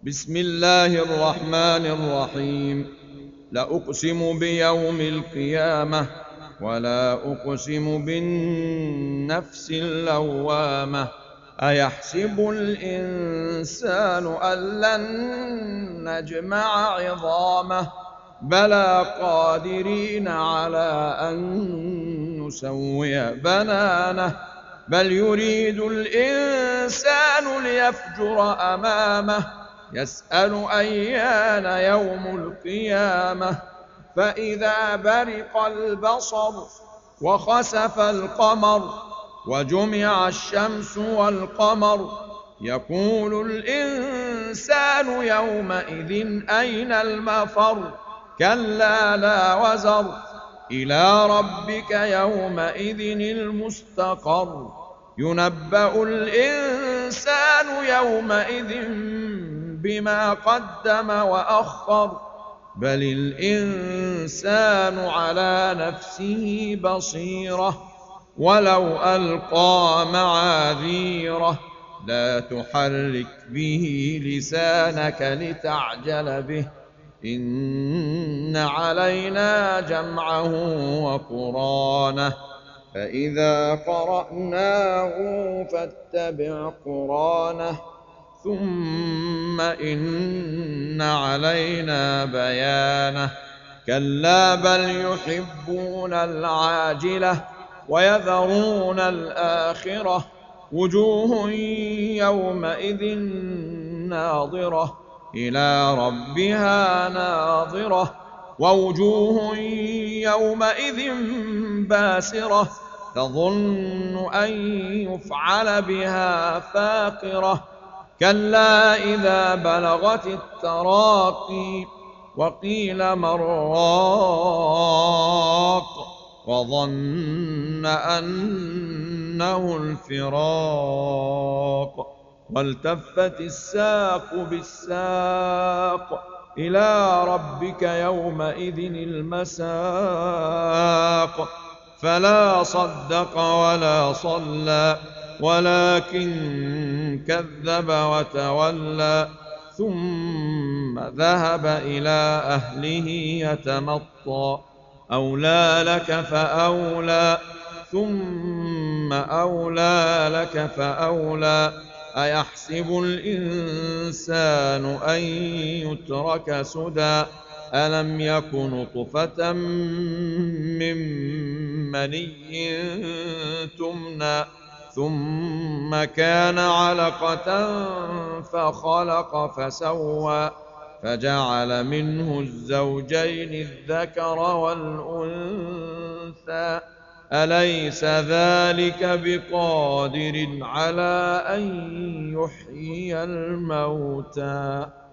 بسم الله الرحمن الرحيم. لأقسم بيوم القيامة ولا أقسم بالنفس اللوامة. أيحسب الإنسان أن لن نجمع عظامه بلى قادرين على أن نسوي بنانه بل يريد الإنسان ليفجر أمامه يسأل أيان يوم القيامة فإذا برق البصر وخسف القمر وجمع الشمس والقمر يقول الإنسان يومئذ أين المفر كلا لا وزر إلى ربك يومئذ المستقر ينبأ الإنسان يومئذ بما قدم وأخر بل الإنسان على نفسه بصيرة ولو ألقى معاذيره لا تحرك به لسانك لتعجل به إن علينا جمعه وقرانه فإذا قرأناه فاتبع قرانه ثم إن علينا بيانه كلا بل يحبون العاجلة ويذرون الآخرة وجوه يومئذ ناظرة إلى ربها ناظرة ووجوه يومئذ باسرة تظن أن يفعل بها فاقرة كلا إذا بلغت التراقي وقيل من راق وظن أنه الفراق والتفت الساق بالساق إلى ربك يومئذ المساق فلا صدق ولا صلى ولكن كذب وتولى ثم ذهب إلى أهله يتمطى أولى لك فأولى ثم أولى لك فأولى أيحسب الإنسان أن يترك سدى ألم يك نطفة من مني تمنى ثم كان علقة فخلق فسوى فجعل منه الزوجين الذكر والأنثى أليس ذلك بقادر على أن يحيي الموتى